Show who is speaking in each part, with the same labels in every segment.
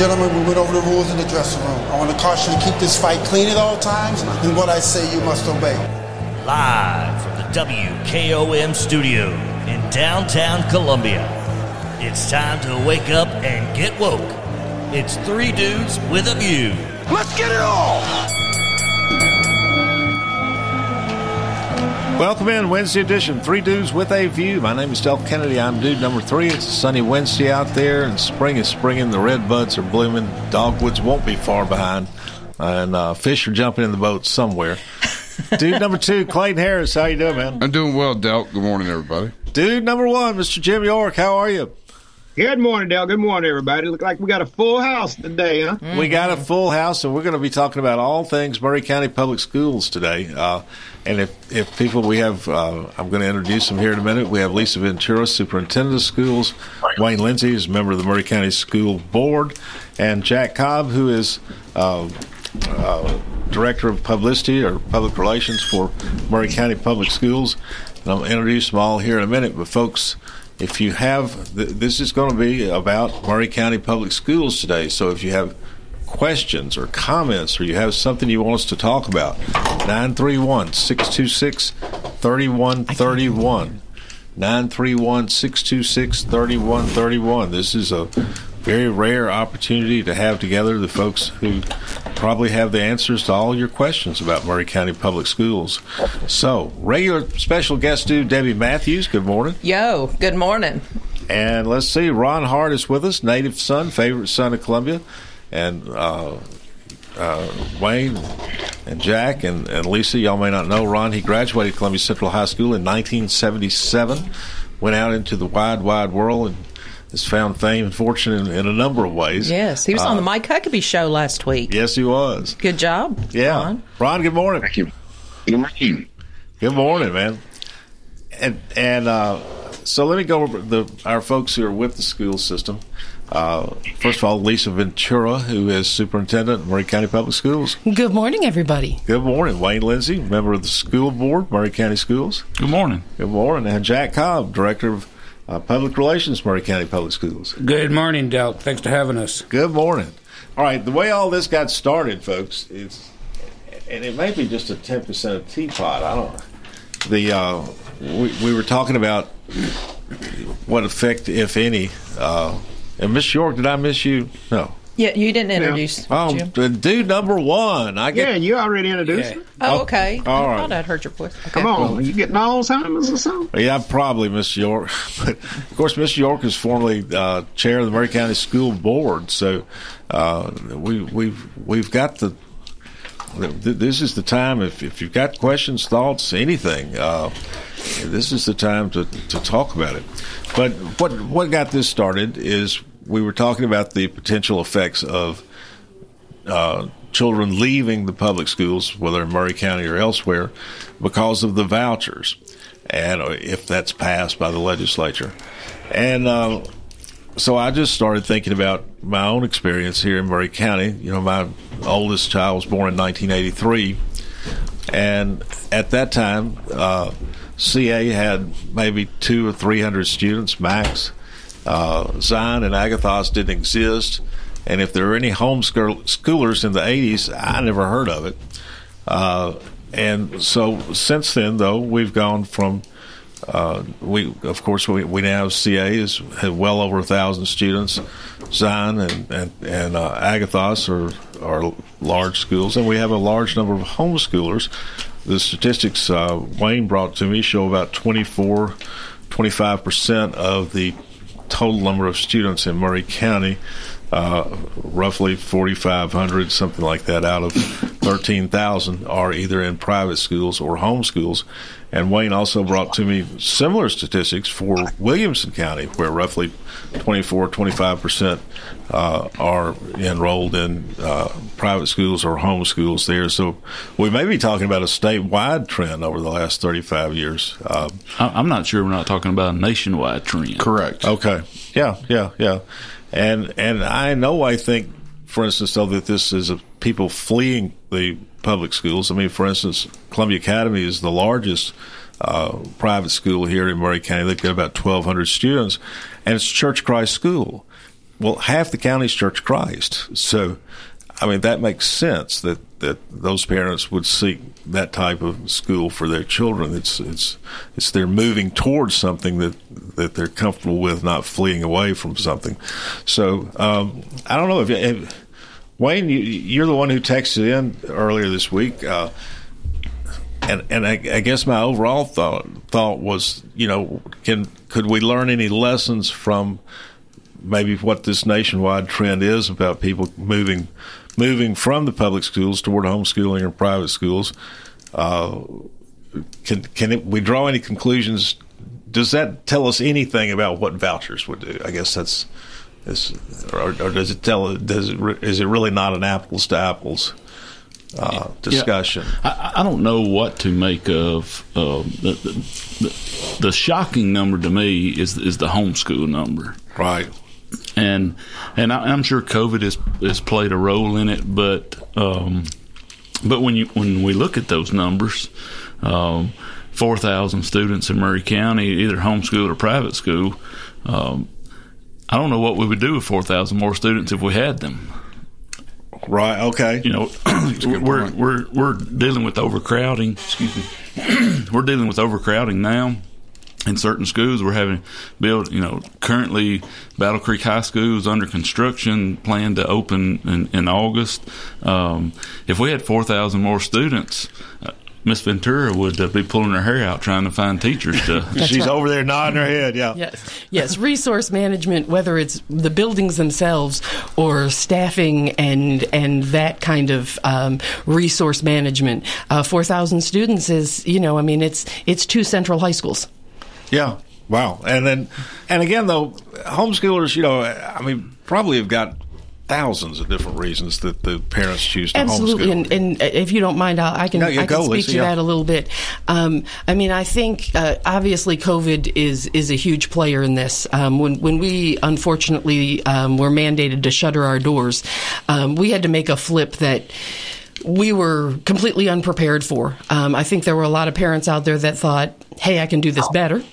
Speaker 1: Gentlemen, we went over the rules in the dressing room. I want to caution you to keep this fight clean at all times, and what I say you must obey.
Speaker 2: Live from the WKOM studio in downtown Columbia, it's time to wake up and get woke. It's Three Dudes with a View.
Speaker 3: Let's get it all!
Speaker 4: Welcome in, Wednesday edition, Three Dudes with a View. My name is Del Kennedy. I'm dude number 3. It's a sunny Wednesday out there, and spring is springing. The red buds are blooming. Dogwoods won't be far behind, and fish are jumping in the boat somewhere. Dude number 2, Clayton Harris. How you doing, man?
Speaker 5: I'm doing well, Del. Good morning, everybody.
Speaker 4: Dude number 1, Mr. Jim York. How are you?
Speaker 6: Good morning, Del. Good morning, everybody. Look like we got a full house today, huh?
Speaker 4: We got a full house, and we're going to be talking about all things Maury County Public Schools today. And if people we have, I'm going to introduce them here in a minute. We have Lisa Ventura, Superintendent of Schools, Wayne Lindsay is a member of the Maury County School Board, and Jack Cobb, who is Director of Publicity or Public Relations for Maury County Public Schools. And I'll introduce them all here in a minute. But, folks, if you have, this is going to be about Maury County Public Schools today. So if you have questions or comments or you have something you want us to talk about, 931-626-3131. 931-626-3131. This is a very rare opportunity to have together the folks who probably have the answers to all your questions about Maury County Public Schools. So, regular special guest dude Debbie Matthews, good morning.
Speaker 7: Yo, good morning.
Speaker 4: And let's see, Ron Hart is with us, native son, favorite son of Columbia. And Wayne and Jack and Lisa, y'all may not know Ron. He graduated Columbia Central High School in 1977, went out into the wide, wide world and has found fame and fortune in a number of ways.
Speaker 7: Yes, he was on the Mike Huckabee show last week.
Speaker 4: Yes, he was.
Speaker 7: Good job,
Speaker 4: yeah. Ron, good morning.
Speaker 5: Thank you. Good morning.
Speaker 4: Good morning, man. And so let me go over our folks who are with the school system. First of all, Lisa Ventura, who is Superintendent of Maury County Public Schools.
Speaker 8: Good morning, everybody.
Speaker 4: Good morning. Wayne Lindsay, member of the school board, Maury County Schools.
Speaker 9: Good morning.
Speaker 4: Good morning. And Jack Cobb, Director of Public Relations, Maury County Public Schools.
Speaker 10: Good morning, Del. Thanks for having us.
Speaker 4: Good morning. All right, the way all this got started, folks, is, and it may be just a 10% of teapot, I don't know. We were talking about what effect, if any, and Miss York, did I miss you? No.
Speaker 7: Yeah, you didn't introduce Jim.
Speaker 4: Dude number 1.
Speaker 6: Yeah, you already introduced me.
Speaker 7: Oh, okay.
Speaker 4: All right.
Speaker 7: I thought I'd heard your voice. Okay.
Speaker 6: Come on, are you getting Alzheimer's or something?
Speaker 4: Yeah, probably, Miss York. But, of course, Miss York is formerly chair of the Maury County School Board, so we've got the. This is the time, if you've got questions, thoughts, anything, this is the time to talk about it. But what got this started is we were talking about the potential effects of children leaving the public schools, whether in Maury County or elsewhere, because of the vouchers, and if that's passed by the legislature. And so I just started thinking about my own experience here in Maury County. You know, my oldest child was born in 1983, and at that time, CA had maybe 200 or 300 students max. Zion and Agathos didn't exist, and if there were any homeschoolers in the 80s, I never heard of it. And so since then, though, we've gone from we now have CA have well over 1,000 students. Zion and Agathos are large schools, and we have a large number of homeschoolers. The statistics Wayne brought to me show about 25% of the total number of students in Maury County, roughly 4,500, something like that, out of 13,000 are either in private schools or home schools. And Wayne also brought to me similar statistics for Williamson County, where roughly 25% are enrolled in private schools or home schools there. So we may be talking about a statewide trend over the last 35 years.
Speaker 9: I'm not sure we're not talking about a nationwide trend.
Speaker 5: Correct.
Speaker 4: Okay. Yeah. And I think, for instance, though, that this is people fleeing the public schools. I mean, for instance, Columbia Academy is the largest private school here in Maury County. They've got about 1,200 students, and it's Church Christ School. well, half the county's Church of Christ. So, I mean, that makes sense that those parents would seek that type of school for their children. It's they're moving towards something that they're comfortable with, not fleeing away from something. So, I don't know if Wayne, you're the one who texted in earlier this week, and I guess my overall thought was, could we learn any lessons from maybe what this nationwide trend is about people moving from the public schools toward homeschooling or private schools? Can we draw any conclusions? Does that tell us anything about what vouchers would do? I guess or does it is it really not an apples to apples discussion?
Speaker 9: Yeah, I don't know what to make of the shocking number to me is the homeschool number,
Speaker 4: right?
Speaker 9: And I'm sure COVID has played a role in it, but when we look at those numbers, 4,000 students in Maury County, either homeschool or private school. I don't know what we would do with 4,000 more students if we had them.
Speaker 4: Right. Okay.
Speaker 9: We're dealing with overcrowding. Excuse me. We're dealing with overcrowding now. In certain schools, we're having built. Currently, Battle Creek High School is under construction, planned to open in August. If we had 4,000 more students, Miss Ventura would be pulling her hair out trying to find teachers to.
Speaker 4: She's over there nodding her head. Yeah.
Speaker 3: Yes. Resource management, whether it's the buildings themselves or staffing and that kind of resource management. 4,000 students is, it's 2 central high schools.
Speaker 4: Yeah. Wow. And again, though, homeschoolers, probably have got thousands of different reasons that the parents choose to
Speaker 3: Absolutely.
Speaker 4: homeschool.
Speaker 3: And if you don't mind, I can speak to that a little bit. I think obviously COVID is a huge player in this. When we unfortunately were mandated to shutter our doors, we had to make a flip that we were completely unprepared for. I think there were a lot of parents out there that thought, hey, I can do this better.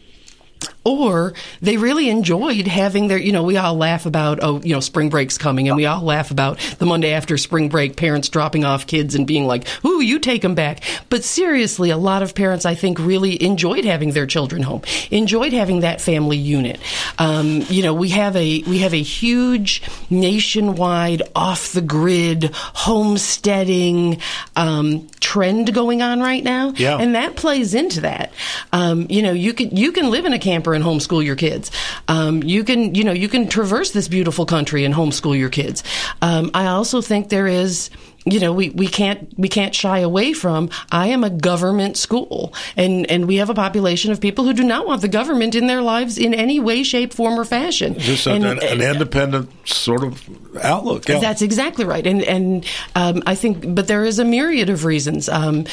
Speaker 3: Or they really enjoyed having their, we all laugh about, spring break's coming, and we all laugh about the Monday after spring break, parents dropping off kids and being like, ooh, you take them back. But seriously, a lot of parents, I think, really enjoyed having their children home, enjoyed having that family unit. We have a huge nationwide off the grid homesteading trend going on right now.
Speaker 4: Yeah.
Speaker 3: And that plays into that. You can live in a camper and homeschool your kids. You can traverse this beautiful country and homeschool your kids. I also think there is, we can't shy away from, I am a government school, and we have a population of people who do not want the government in their lives in any way, shape, form, or fashion.
Speaker 4: Just an independent sort of outlook. Yeah.
Speaker 3: That's exactly right. And I think, but there is a myriad of reasons.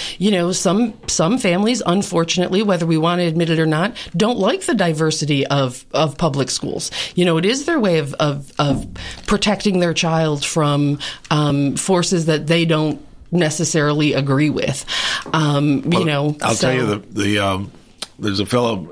Speaker 3: Some families, unfortunately, whether we want to admit it or not, don't like the diversity of public schools. It is their way of protecting their child from forces that they don't necessarily agree with. I'll
Speaker 4: tell you, there's a fellow,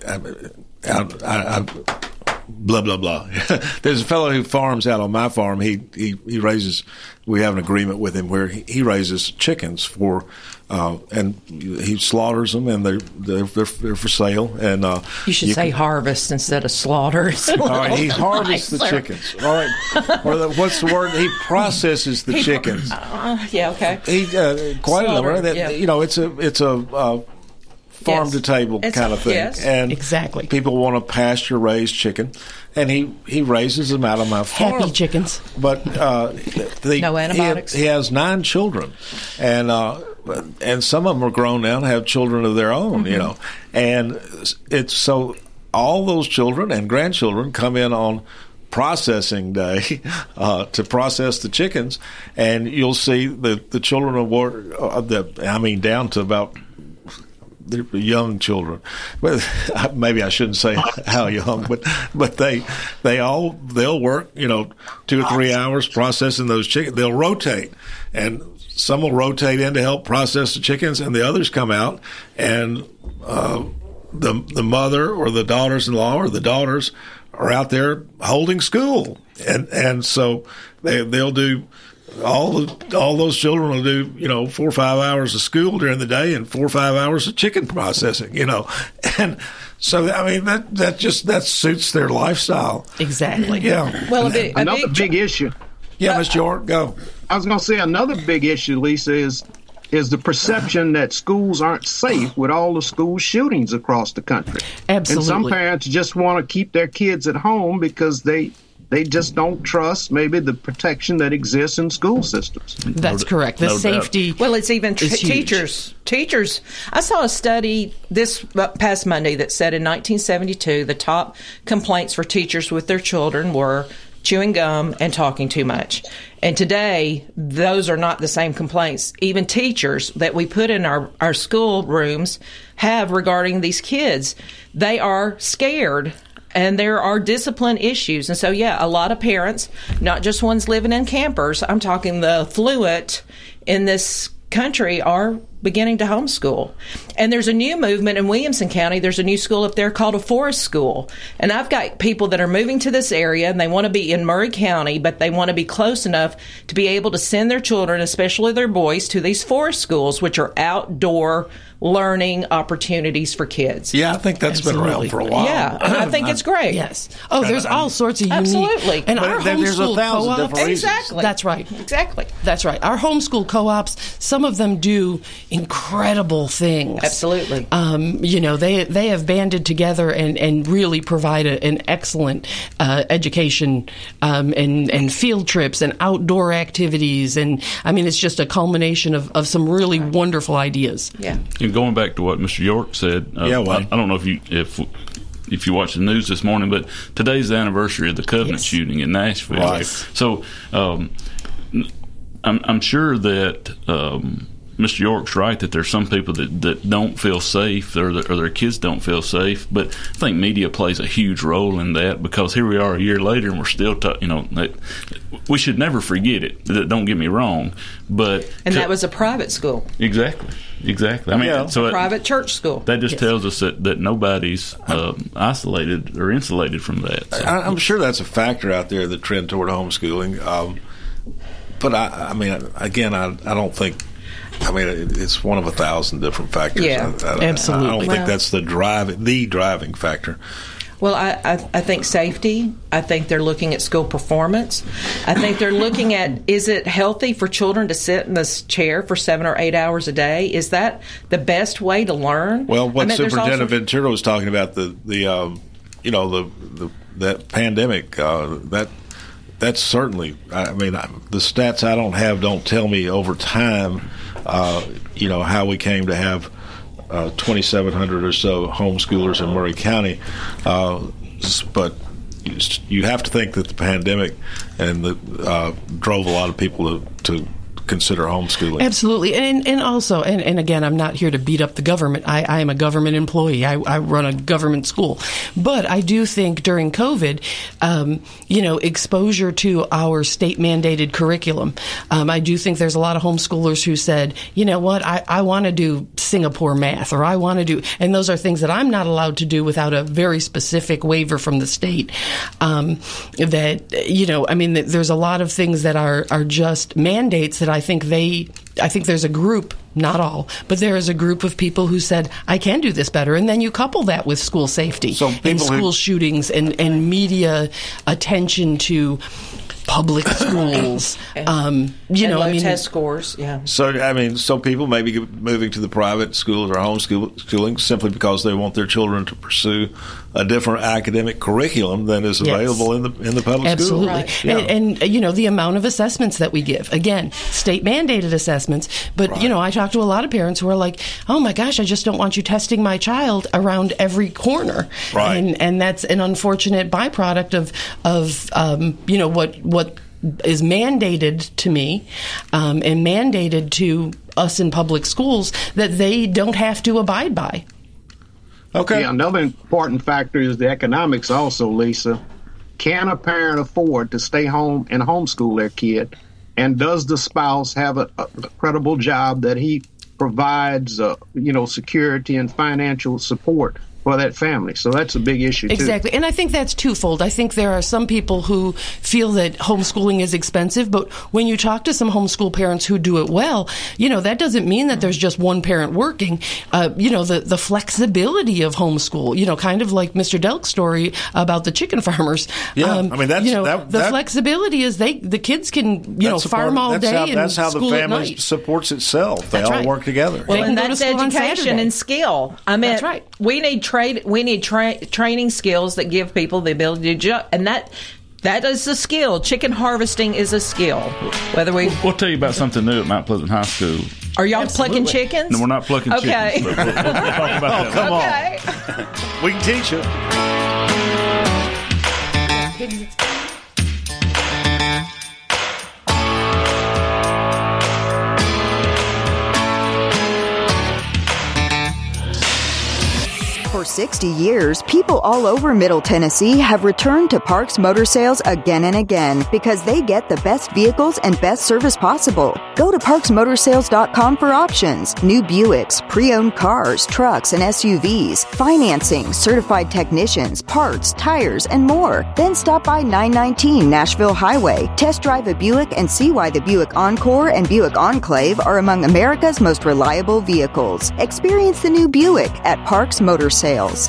Speaker 4: blah, blah, blah. There's a fellow who farms out on my farm. He raises, we have an agreement with him where he raises chickens and he slaughters them, and they're for sale. And
Speaker 7: you should say harvest instead of slaughter.
Speaker 4: All right, he harvests the chickens. All right, or what's the word? He processes the chickens.
Speaker 7: Yeah, okay.
Speaker 4: He quite a number. It's a farm to table kind of thing.
Speaker 7: Yes.
Speaker 4: And
Speaker 3: exactly.
Speaker 4: People want a pasture raised chicken, and he raises them out of my farm.
Speaker 3: Happy chickens.
Speaker 4: But
Speaker 7: no antibiotics.
Speaker 4: He has 9 children, and some of them are grown now and have children of their own. And it's so all those children and grandchildren come in on processing day to process the chickens, and you'll see the children down to about. They're young children. Well, maybe I shouldn't say how young, but they'll work 2 or 3 hours processing those chickens. They'll rotate, and some will rotate in to help process the chickens, and the others come out, and the mother or the daughters-in-law or the daughters are out there holding school, and so they'll do. All those children will do, 4 or 5 hours of school during the day and 4 or 5 hours of chicken processing, and so I mean that suits their lifestyle
Speaker 3: exactly.
Speaker 4: Yeah.
Speaker 6: Well, another big issue.
Speaker 4: Yeah, Mr. York, go.
Speaker 6: I was going to say another big issue, Lisa, is the perception that schools aren't safe with all the school shootings across the country.
Speaker 3: Absolutely.
Speaker 6: And some parents just want to keep their kids at home because they just don't trust maybe the protection that exists in school systems.
Speaker 3: That's correct. The safety.
Speaker 7: Well, it's even teachers. Teachers. I saw a study this past Monday that said in 1972 the top complaints for teachers with their children were chewing gum and talking too much. And today, those are not the same complaints even teachers that we put in our school rooms have regarding these kids. They are scared. And there are discipline issues. And so, yeah, a lot of parents, not just ones living in campers, I'm talking the affluent in this country, are beginning to homeschool. And there's a new movement in Williamson County. There's a new school up there called a forest school. And I've got people that are moving to this area, and they want to be in Murray County, but they want to be close enough to be able to send their children, especially their boys, to these forest schools, which are outdoor learning opportunities for kids.
Speaker 4: Yeah, I think that's been around for a while.
Speaker 7: Yeah, I think it's great.
Speaker 3: Yes. Oh, there's all sorts of unique.
Speaker 7: Absolutely.
Speaker 3: And our homeschool co-ops.
Speaker 7: Exactly.
Speaker 3: That's right.
Speaker 7: Exactly.
Speaker 3: That's right. Our homeschool co-ops, some of them do incredible things.
Speaker 7: Absolutely.
Speaker 3: They have banded together and really provide an excellent education and field trips and outdoor activities. And I mean, it's just a culmination of some really wonderful ideas.
Speaker 7: Yeah.
Speaker 9: And going back to what Mr. York said, I don't know if you watched the news this morning, but today's the anniversary of the Covenant shooting in Nashville.
Speaker 4: Right.
Speaker 9: So I'm sure that Mr. York's right that there's some people that don't feel safe or their kids don't feel safe, but I think media plays a huge role in that, because here we are a year later and we're still we should never forget it. Don't get me wrong, but
Speaker 7: that was a private school.
Speaker 9: Exactly. I mean, so
Speaker 7: a private church school.
Speaker 9: That just tells us that nobody's isolated or insulated from that. So.
Speaker 4: I'm sure that's a factor out there, the trend toward homeschooling. But I mean, again, I don't think. I mean, it's one of 1,000 different factors.
Speaker 7: Yeah,
Speaker 3: absolutely.
Speaker 4: I don't think that's the driving factor.
Speaker 7: Well, I think safety. I think they're looking at school performance. I think they're looking at, is it healthy for children to sit in this chair for 7 or 8 hours a day? Is that the best way to learn?
Speaker 4: Well, what Superintendent Ventura was talking about, that pandemic, that's certainly. I mean, the stats I don't have don't tell me over time, how we came to have 2,700 or so homeschoolers in Murray County, but you have to think that the pandemic drove a lot of people to consider homeschooling.
Speaker 3: Absolutely. And also, and again, I'm not here to beat up the government. I am a government employee. I run a government school. But I do think during COVID, exposure to our state-mandated curriculum, I do think there's a lot of homeschoolers who said, you know what, I want to do Singapore math, or I want to do, and those are things that I'm not allowed to do without a very specific waiver from the state. There's a lot of things that are just mandates that I think there's a group, not all, but there is a group of people who said, I can do this better. And then you couple that with school safety and school shootings and media attention to public schools,
Speaker 7: low test scores. Yeah.
Speaker 4: So people may be moving to the private schools or homeschooling simply because they want their children to pursue a different academic curriculum than is available in the public
Speaker 3: Absolutely.
Speaker 4: school.
Speaker 3: Right. Yeah. And the amount of assessments that we give, again, state mandated assessments. But I talk to a lot of parents who are like, oh my gosh, I just don't want you testing my child around every corner.
Speaker 4: Right.
Speaker 3: And that's an unfortunate byproduct of what is mandated to me and mandated to us in public schools that they don't have to abide by.
Speaker 6: Okay. Yeah, another important factor is the economics also, Lisa. Can a parent afford to stay home and homeschool their kid? And does the spouse have a credible job that he provides, security and financial support for that family. So that's a big issue, too.
Speaker 3: Exactly. And I think that's twofold. I think there are some people who feel that homeschooling is expensive, but when you talk to some homeschool parents who do it well, that doesn't mean that there's just one parent working. The flexibility of homeschool, kind of like Mr. Delk's story about the chicken farmers.
Speaker 4: Yeah,
Speaker 3: the flexibility is the kids can, farm all day
Speaker 4: that's how
Speaker 3: school
Speaker 4: the family
Speaker 3: at night.
Speaker 4: supports itself. They
Speaker 3: That's
Speaker 4: all
Speaker 3: right.
Speaker 4: work together.
Speaker 7: Well, and that's education and skill. I mean,
Speaker 3: that's right.
Speaker 7: We need training skills that give people the ability to and that is a skill. Chicken harvesting is a skill.
Speaker 9: We'll tell you about something new at Mount Pleasant High School.
Speaker 7: Are y'all plucking chickens?
Speaker 9: No, we're not plucking chickens. We'll talk about that.
Speaker 4: Come on. We can teach you.
Speaker 8: For 60 years, people all over Middle Tennessee have returned to Parks Motor Sales again and again because they get the best vehicles and best service possible. Go to parksmotorsales.com for options, new Buicks, pre-owned cars, trucks, and SUVs, financing, certified technicians, parts, tires, and more. Then stop by 919 Nashville Highway, test drive a Buick, and see why the Buick Encore and Buick Enclave are among America's most reliable vehicles. Experience the new Buick at Parks Motor Sales.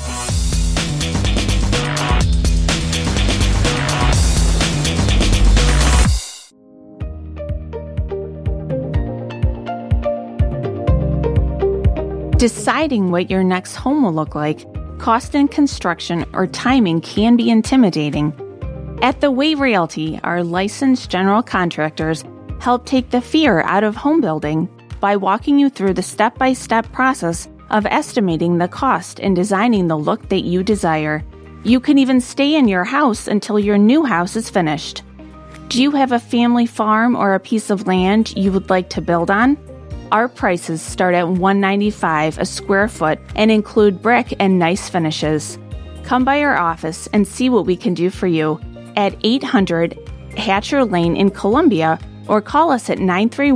Speaker 11: Deciding what your next home will look like, cost in construction, or timing can be intimidating. At The Way Realty, our licensed general contractors help take the fear out of home building by walking you through the step-by-step process of estimating the cost and designing the look that you desire. You can even stay in your house until your new house is finished. Do you have a family farm or a piece of land you would like to build on? Our prices start at $195 a square foot and include brick and nice finishes. Come by our office and see what we can do for you at 800 Hatcher Lane in Columbia, or call us at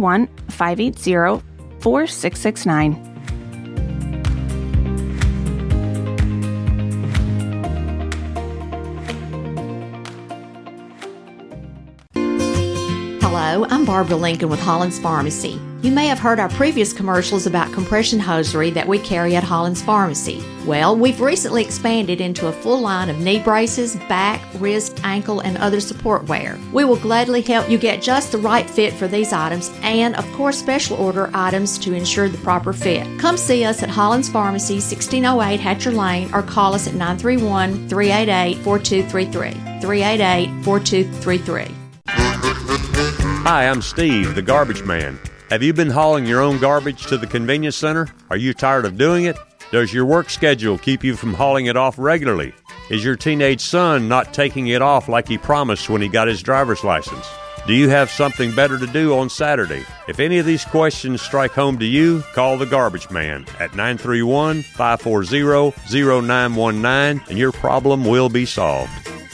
Speaker 11: 931-580-4669.
Speaker 12: Hello, I'm Barbara Lincoln with Hollins Pharmacy. You may have heard our previous commercials about compression hosiery that we carry at Hollins Pharmacy. Well, we've recently expanded into a full line of knee braces, back, wrist, ankle, and other support wear. We will gladly help you get just the right fit for these items and, of course, special order items to ensure the proper fit. Come see us at Hollins Pharmacy, 1608 Hatcher Lane, or call us at 931-388-4233. 388-4233.
Speaker 13: Hi, I'm Steve, the garbage man. Have you been hauling your own garbage to the convenience center? Are you tired of doing it? Does your work schedule keep you from hauling it off regularly? Is your teenage son not taking it off like he promised when he got his driver's license? Do you have something better to do on Saturday? If any of these questions strike home to you, call the garbage man at 931-540-0919 and your problem will be solved.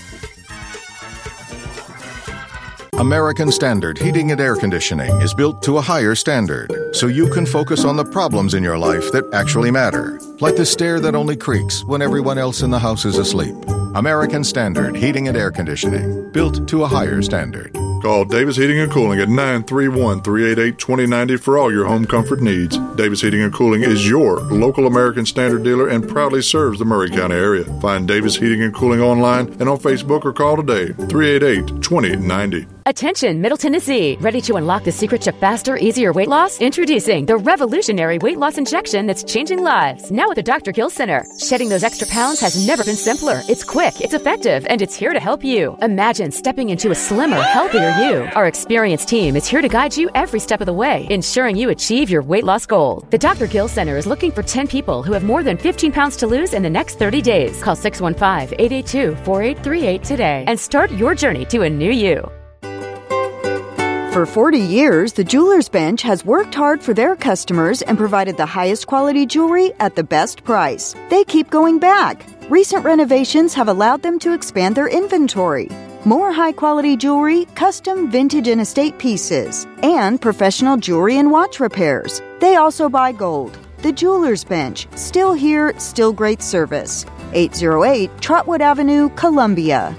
Speaker 14: American Standard Heating and Air Conditioning is built to a higher standard, so you can focus on the problems in your life that actually matter, like the stair that only creaks when everyone else in the house is asleep. American Standard Heating and Air Conditioning, built to a higher standard.
Speaker 15: Call Davis Heating and Cooling at 931-388-2090 for all your home comfort needs. Davis Heating and Cooling is your local American Standard dealer and proudly serves the Maury County area. Find Davis Heating and Cooling online and on Facebook or call today, 388-2090.
Speaker 16: Attention, Middle Tennessee. Ready to unlock the secret to faster, easier weight loss? Introducing the revolutionary weight loss injection that's changing lives. Now at the Dr. Gill Center. Shedding those extra pounds has never been simpler. It's quick, it's effective, and it's here to help you. Imagine stepping into a slimmer, healthier you. Our experienced team is here to guide you every step of the way, ensuring you achieve your weight loss goal. The Dr. Gill Center is looking for 10 people who have more than 15 pounds to lose in the next 30 days. Call 615-882-4838 today and start your journey to a new you.
Speaker 8: For 40 years, the Jewelers Bench has worked hard for their customers and provided the highest quality jewelry at the best price. They keep going back. Recent renovations have allowed them to expand their inventory. More high-quality jewelry, custom vintage and estate pieces, and professional jewelry and watch repairs. They also buy gold. The Jeweler's Bench. Still here, still great service. 808 Trotwood Avenue, Columbia.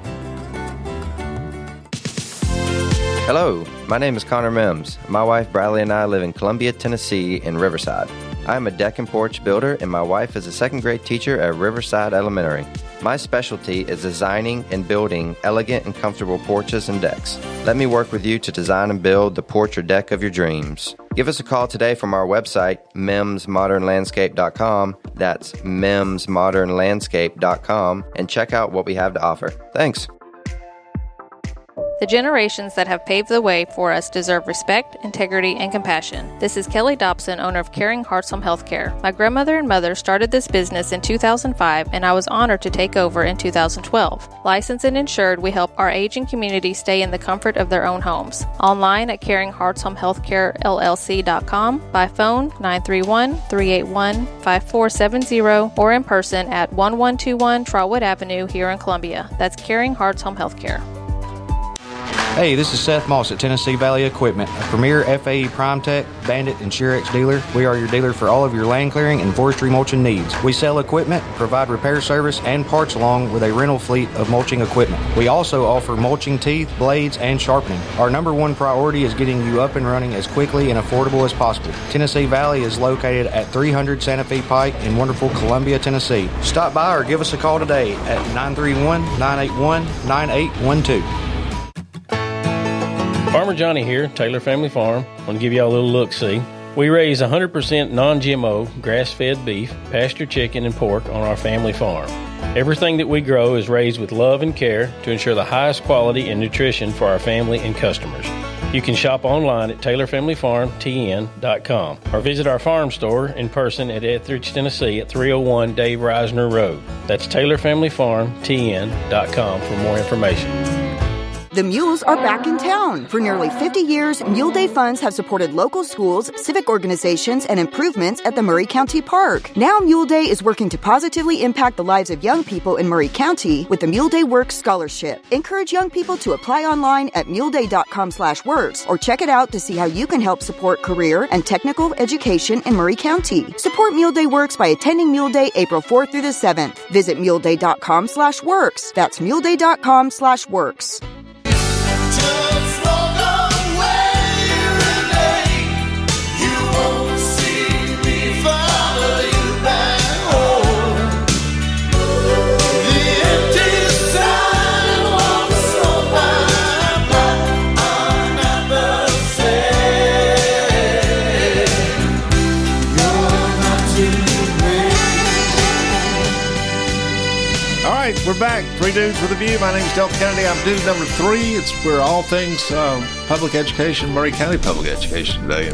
Speaker 17: Hello, my name is Connor Mims. My wife Bradley and I live in Columbia, Tennessee in Riverside. I am a deck and porch builder, and my wife is a second-grade teacher at Riverside Elementary. My specialty is designing and building elegant and comfortable porches and decks. Let me work with you to design and build the porch or deck of your dreams. Give us a call today from our website, mimsmodernlandscape.com. That's mimsmodernlandscape.com, and check out what we have to offer. Thanks.
Speaker 18: The generations that have paved the way for us deserve respect, integrity, and compassion. This is Kelly Dobson, owner of Caring Hearts Home Healthcare. My grandmother and mother started this business in 2005, and I was honored to take over in 2012. Licensed and insured, we help our aging community stay in the comfort of their own homes. Online at CaringHeartsHomeHealthcareLLC.com, by phone 931-381-5470, or in person at 1121 Trotwood Avenue here in Columbia. That's Caring Hearts Home Healthcare.
Speaker 19: Hey, this is Seth Moss at Tennessee Valley Equipment, a premier FAE PrimeTech, Bandit, and SureX dealer. We are your dealer for all of your land clearing and forestry mulching needs. We sell equipment, provide repair service, and parts along with a rental fleet of mulching equipment. We also offer mulching teeth, blades, and sharpening. Our number one priority is getting you up and running as quickly and affordable as possible. Tennessee Valley is located at 300 Santa Fe Pike in wonderful Columbia, Tennessee. Stop by or give us a call today at 931-981-9812.
Speaker 20: Farmer Johnny here, Taylor Family Farm. I want to give y'all a little look-see. We raise 100% non-GMO, grass-fed beef, pasture chicken, and pork on our family farm. Everything that we grow is raised with love and care to ensure the highest quality and nutrition for our family and customers. You can shop online at TaylorFamilyFarmTN.com or visit our farm store in person at Etheridge, Tennessee at 301 Dave Reisner Road. That's TaylorFamilyFarmTN.com for more information.
Speaker 8: The Mules are back in town. For nearly 50 years, Mule Day funds have supported local schools, civic organizations, and improvements at the Murray County Park. Now Mule Day is working to positively impact the lives of young people in Murray County with the Mule Day Works Scholarship. Encourage young people to apply online at muleday.com/works or check it out to see how you can help support career and technical education in Murray County. Support Mule Day Works by attending Mule Day April 4th through the 7th. Visit muleday.com/works. That's muleday.com/works.
Speaker 4: We're back. Three Dudes with a View. My name is Del Kennedy. I'm dude number 3. It's where all things public education, Murray County public education today.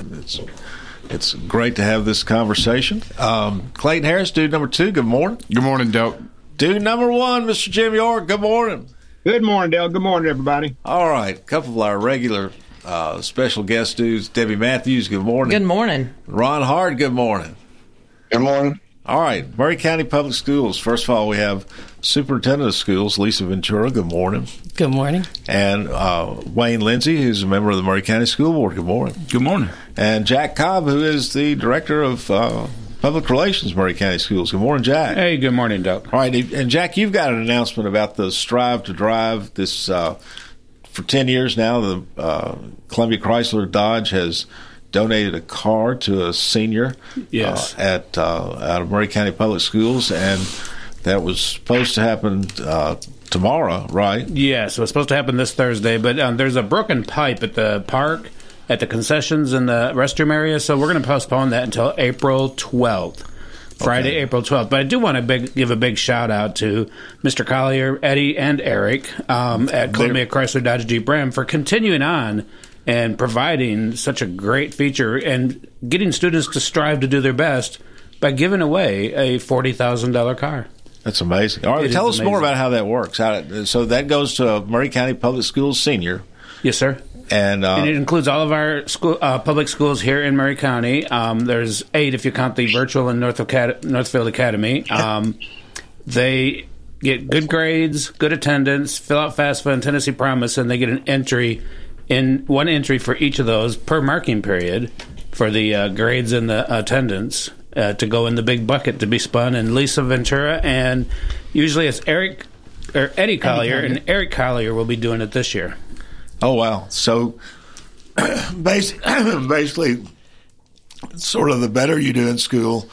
Speaker 4: It's great to have this conversation. Clayton Harris, dude number 2. Good morning.
Speaker 5: Good morning, Del.
Speaker 4: Dude number 1, Mr. Jim York. Good morning.
Speaker 6: Good morning, Del. Good morning, everybody.
Speaker 4: All right. A couple of our regular special guest dudes. Debbie Matthews. Good morning.
Speaker 7: Good morning.
Speaker 4: Ron Hart. Good morning.
Speaker 5: Good morning.
Speaker 4: All right, Murray County Public Schools. First of all, we have Superintendent of Schools, Lisa Ventura. Good morning.
Speaker 3: Good morning.
Speaker 4: And Wayne Lindsay, who's a member of the Murray County School Board. Good morning.
Speaker 9: Good morning.
Speaker 4: And Jack Cobb, who is the Director of Public Relations, Murray County Schools. Good morning, Jack.
Speaker 10: Hey, good morning, Doug.
Speaker 4: All right, and Jack, you've got an announcement about the Strive to Drive. This for 10 years now, the Columbia Chrysler Dodge has donated a car to a senior out of Murray County Public Schools, and that was supposed to happen tomorrow, right?
Speaker 10: Yeah, so it's supposed to happen this Thursday, but there's a broken pipe at the park, at the concessions in the restroom area, so we're going to postpone that until April 12th. Friday, okay. April 12th. But I do want to give a big shout-out to Mr. Collier, Eddie, and Eric at Columbia Chrysler Dodge Jeep Ram for continuing on and providing such a great feature and getting students to strive to do their best by giving away a $40,000 car.
Speaker 4: That's amazing. All right, tell us more about how that works. So that goes to Murray County Public Schools Senior.
Speaker 10: Yes, sir. And it includes all of our public schools here in Murray County. There's 8 if you count the virtual in Northfield Academy. They get good grades, good attendance, fill out FAFSA and Tennessee Promise, and they get one entry for each of those per marking period for the grades and the attendance to go in the big bucket to be spun. And Lisa Ventura, and usually it's Eddie Collier, and Eric Collier will be doing it this year.
Speaker 4: Oh, wow. So basically, sort of the better you do in school,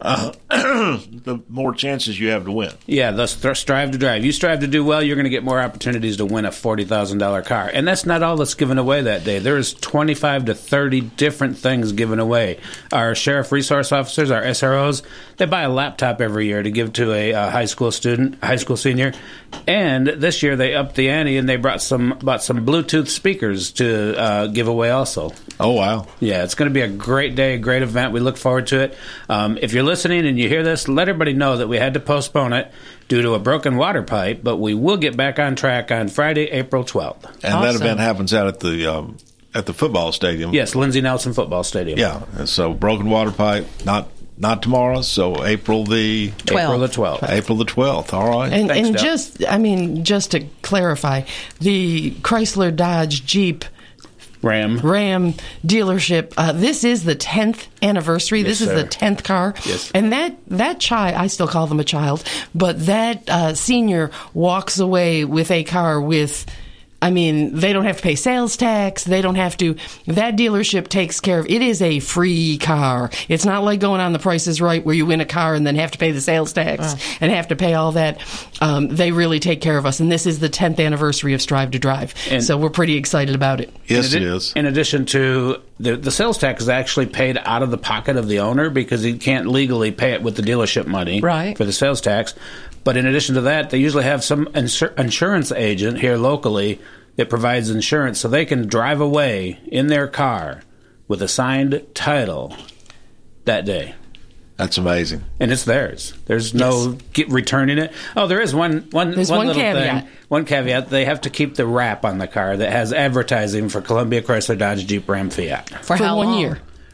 Speaker 4: the more chances you have to win.
Speaker 10: Yeah, thus strive to drive. You strive to do well, you're going to get more opportunities to win a $40,000 car. And that's not all that's given away that day. There's 25 to 30 different things given away. Our sheriff resource officers, our SROs, they buy a laptop every year to give to a high school senior. And this year they upped the ante and they bought some Bluetooth speakers to give away also.
Speaker 4: Oh, wow.
Speaker 10: Yeah, it's going to be a great day, a great event. We look forward to it. If you're listening and you hear this, let everybody know that we had to postpone it due to a broken water pipe, but we will get back on track on Friday, April 12th.
Speaker 4: And awesome. That event happens out at the football stadium.
Speaker 10: Yes, Lindsey Nelson Football Stadium.
Speaker 4: Yeah, so broken water pipe, not tomorrow, so April the
Speaker 10: 12th.
Speaker 4: April the 12th. All right.
Speaker 3: And, Thanks, and just to clarify, the Chrysler Dodge Jeep
Speaker 10: Ram
Speaker 3: dealership. This is the 10th anniversary.
Speaker 10: Yes,
Speaker 3: this is
Speaker 10: sir.
Speaker 3: the 10th car.
Speaker 10: Yes.
Speaker 3: And that child, I still call them a child, but that senior walks away with a car with, they don't have to pay sales tax. They don't have to. That dealership takes care of it. Is a free car. It's not like going on The Price is Right where you win a car and then have to pay the sales tax and have to pay all that. They really take care of us. And this is the 10th anniversary of Strive to Drive. And so we're pretty excited about it.
Speaker 4: Yes, it is.
Speaker 10: In addition to the sales tax is actually paid out of the pocket of the owner because he can't legally pay it with the dealership money for the sales tax. But in addition to that, they usually have some insurance agent here locally that provides insurance so they can drive away in their car with a signed title that day.
Speaker 4: That's amazing.
Speaker 10: And it's theirs. There's no returning it. Oh, there is one little
Speaker 3: caveat.
Speaker 10: thing. One caveat. They have to keep the wrap on the car that has advertising for Columbia, Chrysler, Dodge, Jeep, Ram, Fiat.
Speaker 3: For how 1 year?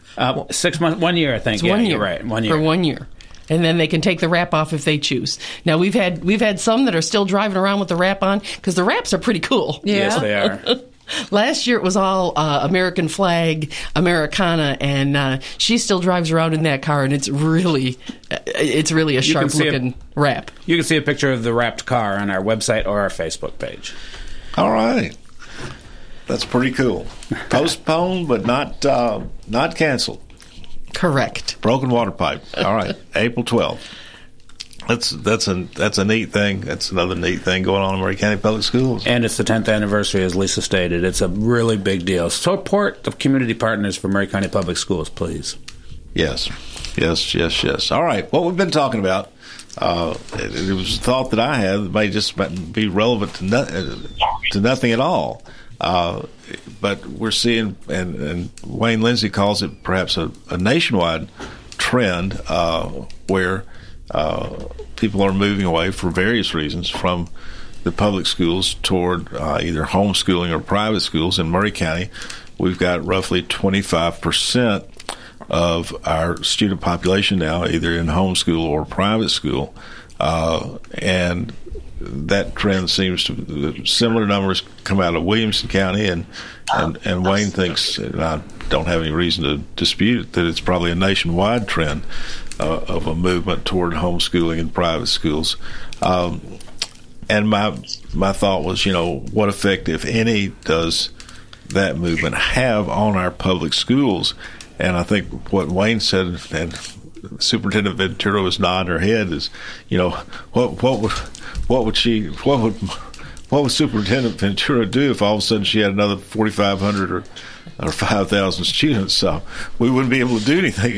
Speaker 10: 6 months. 1 year, I think.
Speaker 3: It's 1 year.
Speaker 10: You're right. 1 year.
Speaker 3: For 1 year. And then they can take the wrap off if they choose. Now, we've had some that are still driving around with the wrap on because the wraps are pretty cool.
Speaker 10: Yeah. Yes, they are.
Speaker 3: Last year it was all American flag, Americana, and she still drives around in that car, and it's really a sharp-looking wrap.
Speaker 10: You can see a picture of the wrapped car on our website or our Facebook page.
Speaker 4: All right. That's pretty cool. Postponed, but not canceled.
Speaker 3: Correct.
Speaker 4: Broken water pipe. All right. April 12th. That's a neat thing. That's another neat thing going on in Maury County Public Schools.
Speaker 10: And it's the 10th anniversary, as Lisa stated. It's a really big deal. Support the community partners for Maury County Public Schools, please.
Speaker 4: Yes. All right. What we've been talking about, it was a thought that I had that may just be relevant to nothing at all. But we're seeing, and Wayne Lindsay calls it perhaps a nationwide trend where people are moving away for various reasons from the public schools toward either homeschooling or private schools. In Maury County, we've got roughly 25% of our student population now either in homeschool or private school, and that trend seems to similar numbers come out of Williamson County, and Wayne thinks, and I don't have any reason to dispute it, that it's probably a nationwide trend of a movement toward homeschooling in private schools. And my thought was, what effect, if any, does that movement have on our public schools? And I think what Wayne said, and Superintendent Ventura was nodding her head, is, what would Superintendent Ventura do if all of a sudden she had another 4,500 or 5,000 students? So we wouldn't be able to do anything.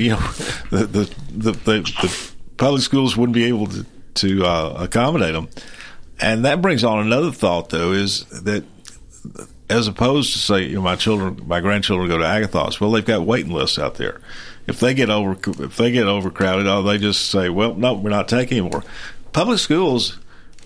Speaker 4: The public schools wouldn't be able to accommodate them. And that brings on another thought, though, is that as opposed to say, my grandchildren go to Agathos, well, they've got waiting lists out there. If they get overcrowded, they just say, well, no, we're not taking anymore. Public schools,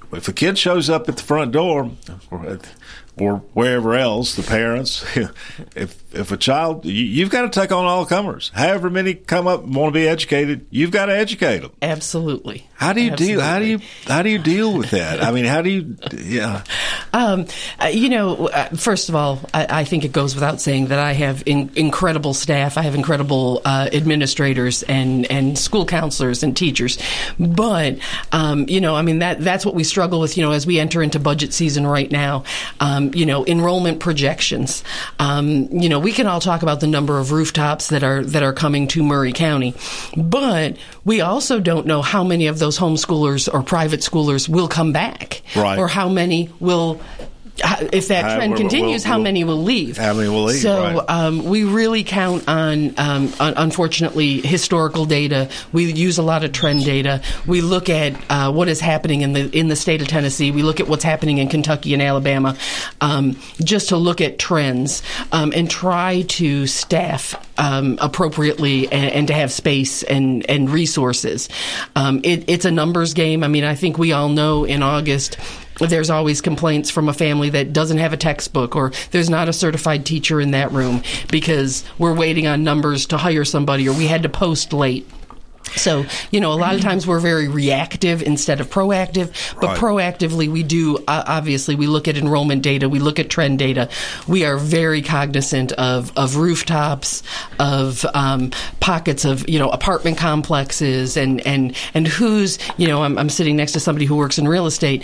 Speaker 4: if a kid shows up at the front door or wherever else, the parents, if a child, you've got to take on all comers. However many come up and want to be educated, you've got to educate them.
Speaker 3: Absolutely.
Speaker 4: How do you deal? How do you deal with that? I mean, how do you? Yeah.
Speaker 3: First of all, I think it goes without saying that I have incredible staff. I have incredible administrators and school counselors and teachers. But that's what we struggle with. As we enter into budget season right now. Enrollment projections. We can all talk about the number of rooftops that are coming to Murray County, but we also don't know how many of those homeschoolers or private schoolers will come back,
Speaker 4: right?
Speaker 3: Or how many will. If that trend continues, how many will leave?
Speaker 4: How many will leave?
Speaker 3: So
Speaker 4: right.
Speaker 3: We really count on, unfortunately, historical data. We use a lot of trend data. We look at what is happening in the state of Tennessee. We look at what's happening in Kentucky and Alabama, just to look at trends and try to staff appropriately and to have space and resources. It's a numbers game. I mean, I think we all know in August. There's always complaints from a family that doesn't have a textbook or there's not a certified teacher in that room because we're waiting on numbers to hire somebody or we had to post late. So, a lot of times we're very reactive instead of proactive, but proactively we do, obviously, we look at enrollment data, we look at trend data. We are very cognizant of rooftops, of pockets of, apartment complexes and who's, I'm sitting next to somebody who works in real estate,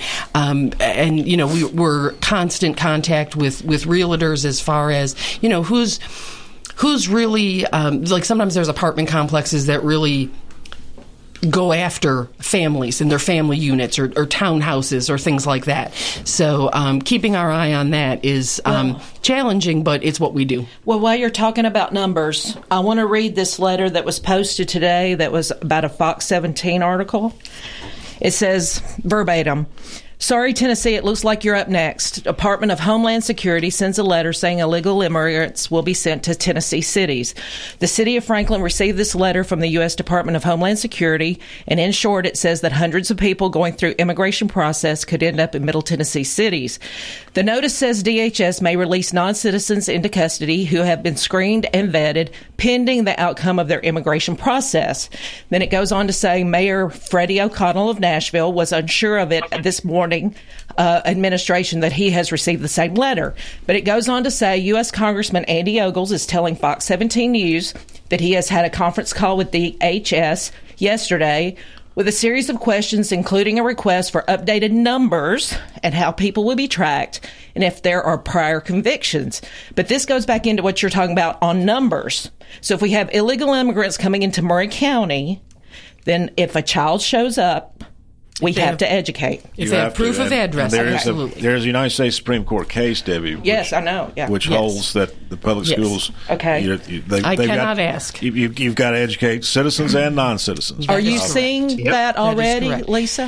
Speaker 3: we're constant contact with realtors as far as, who's really, sometimes there's apartment complexes that really go after families and their family units or townhouses or things like that. So keeping our eye on that is challenging, but it's what we do.
Speaker 7: Well, while you're talking about numbers, I want to read this letter that was posted today that was about a Fox 17 article. It says verbatim, "Sorry, Tennessee, it looks like you're up next. Department of Homeland Security sends a letter saying illegal immigrants will be sent to Tennessee cities. The city of Franklin received this letter from the U.S. Department of Homeland Security, and in short, it says that hundreds of people going through immigration process could end up in Middle Tennessee cities. The notice says DHS may release non-citizens into custody who have been screened and vetted pending the outcome of their immigration process." Then it goes on to say Mayor Freddie O'Connell of Nashville was unsure of it this morning. Administration that he has received the same letter. But it goes on to say U.S. Congressman Andy Ogles is telling Fox 17 News that he has had a conference call with DHS yesterday with a series of questions, including a request for updated numbers and how people will be tracked and if there are prior convictions. But this goes back into what you're talking about on numbers. So if we have illegal immigrants coming into Murray County, then if a child shows up, we have to educate.
Speaker 3: If they have proof of address, absolutely.
Speaker 4: There's a United States Supreme Court case, Debbie.
Speaker 7: Yes, I know. Yeah.
Speaker 4: Which holds that the public schools.
Speaker 7: Okay.
Speaker 3: I cannot ask.
Speaker 4: You've got to educate citizens and non-citizens.
Speaker 7: Are you seeing that already, Lisa?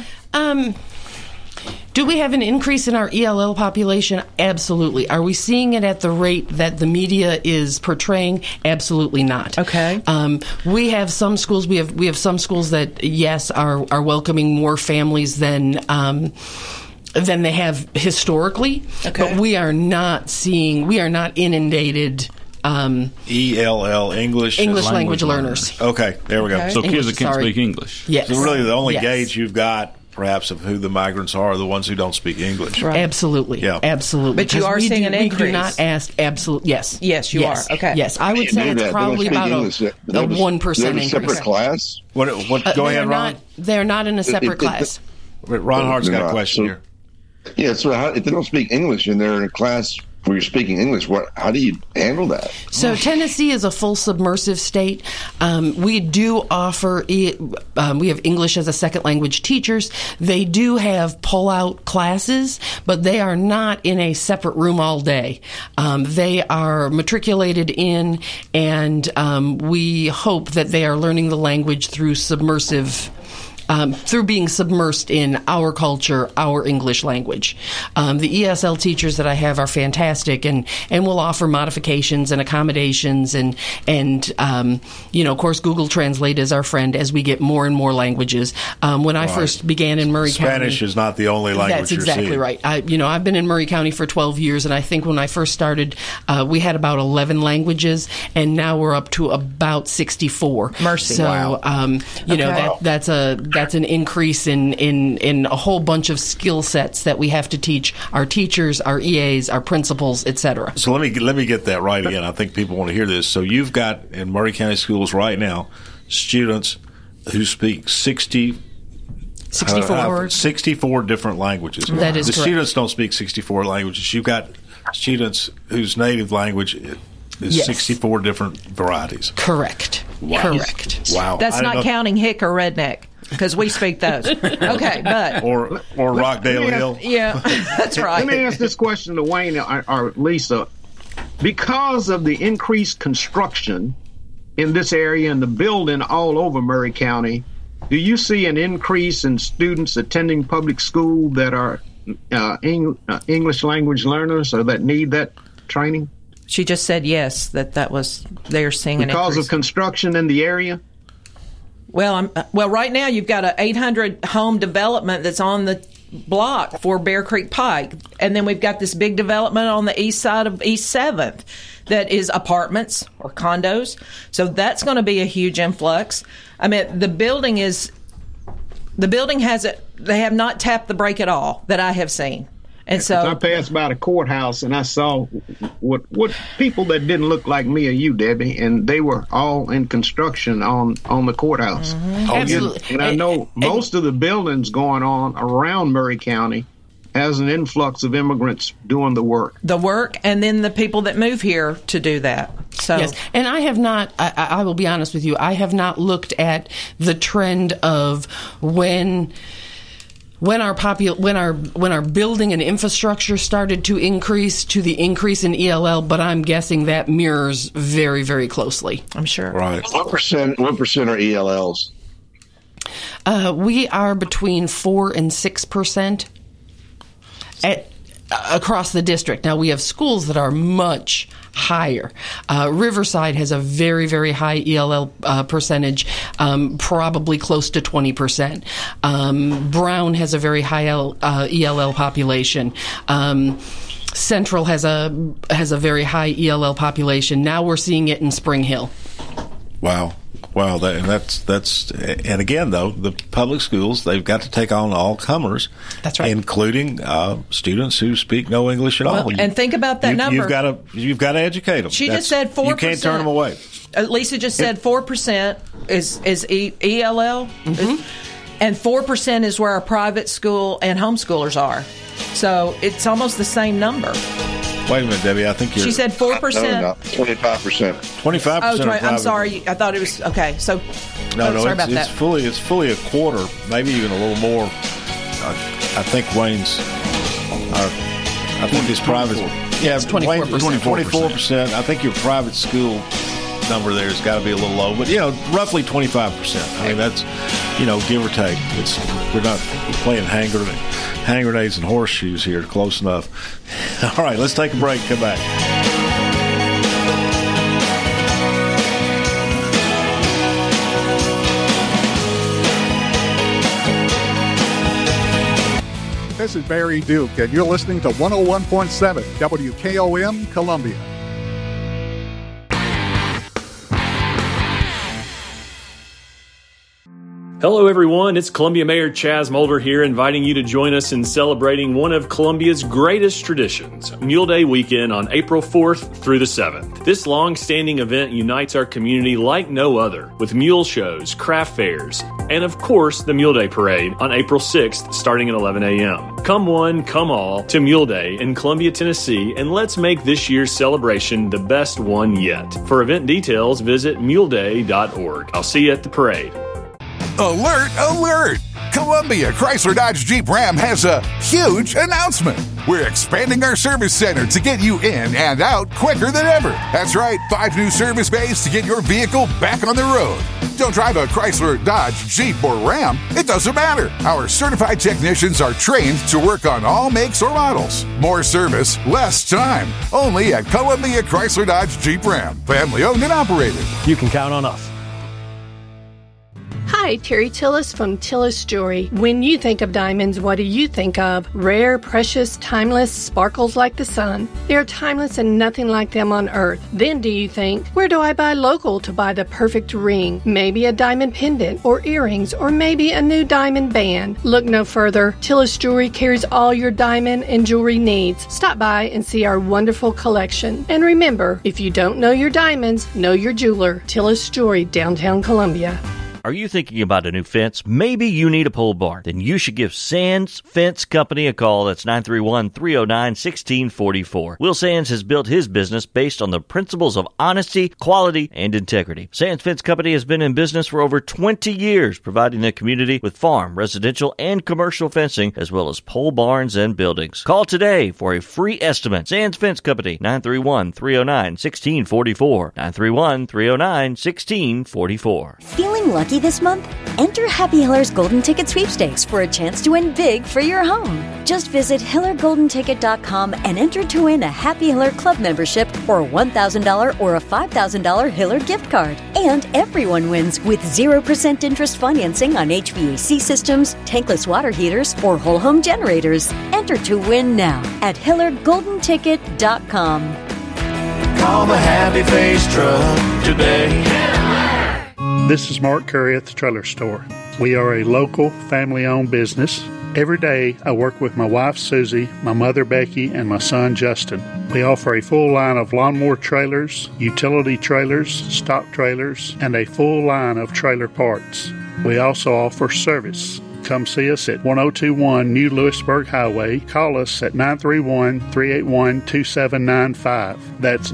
Speaker 3: Do we have an increase in our ELL population? Absolutely. Are we seeing it at the rate that the media is portraying? Absolutely not.
Speaker 7: Okay.
Speaker 3: We have some schools. We have some schools that are welcoming more families than they have historically.
Speaker 7: Okay.
Speaker 3: But we are not inundated.
Speaker 4: ELL, English
Speaker 3: language learners.
Speaker 4: Okay, there we go.
Speaker 9: So kids that can't speak English.
Speaker 3: Yes.
Speaker 4: So really, the only gauge you've got, perhaps, of who the migrants are the ones who don't speak English.
Speaker 3: Right. Absolutely.
Speaker 4: Yeah.
Speaker 3: Absolutely.
Speaker 7: But you are seeing an increase.
Speaker 3: We do not ask. Absolutely. Yes.
Speaker 7: Yes, you are. Okay.
Speaker 3: Yes, I would say it's probably about a 1% increase.
Speaker 5: Separate class?
Speaker 4: What? Go ahead, Ron.
Speaker 3: They're not in a separate class.
Speaker 4: Ron Hart's got a question here.
Speaker 5: Yeah, so if they don't speak English and they're in a class where you're speaking English, how do you handle that?
Speaker 3: So Tennessee is a full submersive state. We do offer we have English as a second language teachers. They do have pull-out classes, but they are not in a separate room all day. They are matriculated in, and we hope that they are learning the language through submersive through being submersed in our culture, our English language. The ESL teachers that I have are fantastic and will offer modifications and accommodations and of course, Google Translate is our friend as we get more and more languages. When I first began in Murray County,
Speaker 4: Spanish is not the only language.
Speaker 3: That's exactly
Speaker 4: you're
Speaker 3: right. I've been in Murray County for 12 years, and I think when I first started, we had about 11 languages, and now we're up to about 64.
Speaker 7: Mercy!
Speaker 3: So,
Speaker 7: wow.
Speaker 3: That's an increase in a whole bunch of skill sets that we have to teach our teachers, our EAs, our principals, etc.
Speaker 4: So let me get that right again. I think people want to hear this. So you've got in Murray County schools right now students who speak 64 different languages.
Speaker 3: That is
Speaker 4: the
Speaker 3: correct.
Speaker 4: Students don't speak 64 languages. You've got students whose native language is 64 different varieties.
Speaker 3: Correct.
Speaker 4: Wow.
Speaker 3: Correct.
Speaker 4: Wow.
Speaker 7: That's not counting hick or redneck, because we speak those. Okay, but
Speaker 4: or Rockdale Hill.
Speaker 7: Yeah, that's right.
Speaker 6: Let me ask this question to Wayne or Lisa. Because of the increased construction in this area and the building all over Murray County, do you see an increase in students attending public school that are English language learners or that need that training?
Speaker 7: She just said yes, that was they're seeing an increase.
Speaker 6: Because of construction in the area?
Speaker 7: Well, right now you've got a 800 home development that's on the block for Bear Creek Pike, and then we've got this big development on the east side of East 7th that is apartments or condos. So that's going to be a huge influx. I mean, the building has it. They have not tapped the brake at all that I have seen. And so
Speaker 6: I passed by the courthouse and I saw what people that didn't look like me or you, Debbie, and they were all in construction on the courthouse.
Speaker 3: Mm-hmm. Absolutely.
Speaker 6: And I know most of the buildings going on around Murray County has an influx of immigrants doing the work.
Speaker 7: And then the people that move here to do that. So
Speaker 3: yes, and I have not. I will be honest with you. I have not looked at the trend of when our building and infrastructure started to increase to the increase in ELL, but I'm guessing that mirrors very, very closely.
Speaker 7: I'm sure.
Speaker 4: Right.
Speaker 5: What percent are ELLs?
Speaker 3: We are between 4 and 6% across the district. Now, we have schools that are much higher. Riverside has a very, very high ELL percentage, probably close to 20%. Brown has a very high ELL population. Central has a very high ELL population. Now we're seeing it in Spring Hill.
Speaker 4: Wow. And again, though, the public schools, they've got to take on all comers.
Speaker 3: That's right.
Speaker 4: Including students who speak no English at all.
Speaker 7: And think about that number.
Speaker 4: You've got to educate them.
Speaker 7: She just said 4%.
Speaker 4: You can't turn them away.
Speaker 7: Lisa just said 4% is ELL,
Speaker 3: mm-hmm.
Speaker 7: and 4% is where our private school and homeschoolers are. So it's almost the same number.
Speaker 4: Wait a minute, Debbie. I think
Speaker 7: she said 4%.
Speaker 5: No, 25%.
Speaker 4: 25%.
Speaker 7: Oh, right. I'm sorry. I thought it was okay. So sorry about that.
Speaker 4: It's fully a quarter, maybe even a little more. I think Wayne's. I think his private. Yeah,
Speaker 3: it's 24%.
Speaker 4: 24%. I think your private school number there has got to be a little low, but roughly 25%. I mean, that's give or take. We're not playing hand grenades and horseshoes here. Close enough. All right, let's take a break. Come back.
Speaker 21: This is Barry Duke, and you're listening to 101.7 WKOM Columbia.
Speaker 22: Hello everyone, it's Columbia Mayor Chaz Mulder here, inviting you to join us in celebrating one of Columbia's greatest traditions, Mule Day weekend on April 4th through the 7th. This long-standing event unites our community like no other, with mule shows, craft fairs, and of course the Mule Day Parade on April 6th starting at 11 a.m. Come one, come all to Mule Day in Columbia, Tennessee, and let's make this year's celebration the best one yet. For event details, visit muleday.org. I'll see you at the parade.
Speaker 23: Alert, alert!
Speaker 1: Columbia Chrysler Dodge Jeep Ram has a huge announcement. We're expanding our service center to get you in and out quicker than ever. That's right, 5 new service bays to get your vehicle back on the road. Don't drive a Chrysler, Dodge, Jeep, or Ram. It doesn't matter. Our certified technicians are trained to work on all makes or models. More service, less time. Only at Columbia Chrysler Dodge Jeep Ram. Family owned and operated.
Speaker 2: You can count on us.
Speaker 23: Hi, Terry Tillis from Tillis Jewelry. When you think of diamonds, what do you think of? Rare, precious, timeless, sparkles like the sun. They're timeless and nothing like them on earth. Then do you think, where do I buy local to buy the perfect ring? Maybe a diamond pendant or earrings or maybe a new diamond band. Look no further. Tillis Jewelry carries all your diamond and jewelry needs. Stop by and see our wonderful collection. And remember, if you don't know your diamonds, know your jeweler. Tillis Jewelry, downtown Columbia.
Speaker 24: Are you thinking about a new fence? Maybe you need a pole barn. Then you should give Sands Fence Company a call. That's 931-309-1644. Will Sands has built his business based on the principles of honesty, quality, and integrity. Sands Fence Company has been in business for over 20 years, providing the community with farm, residential, and commercial fencing, as well as pole barns and buildings. Call today for a free estimate. Sands Fence Company, 931-309-1644. 931-309-1644.
Speaker 25: Feeling lucky this month? Enter Happy Hiller's Golden Ticket Sweepstakes for a chance to win big for your home. Just visit HillerGoldenTicket.com and enter to win a Happy Hiller Club membership or a $1,000 or a $5,000 Hiller gift card. And everyone wins with 0% interest financing on HVAC systems, tankless water heaters, or whole home generators. Enter to win now at HillerGoldenTicket.com.
Speaker 26: Call the Happy Face Truck today.
Speaker 27: This is Mark Curry at the Trailer Store. We are a local, family-owned business. Every day, I work with my wife, Susie, my mother, Becky, and my son, Justin. We offer a full line of lawnmower trailers, utility trailers, stock trailers, and a full line of trailer parts. We also offer service. Come see us at 1021 New Lewisburg Highway. Call us at 931-381-2795. That's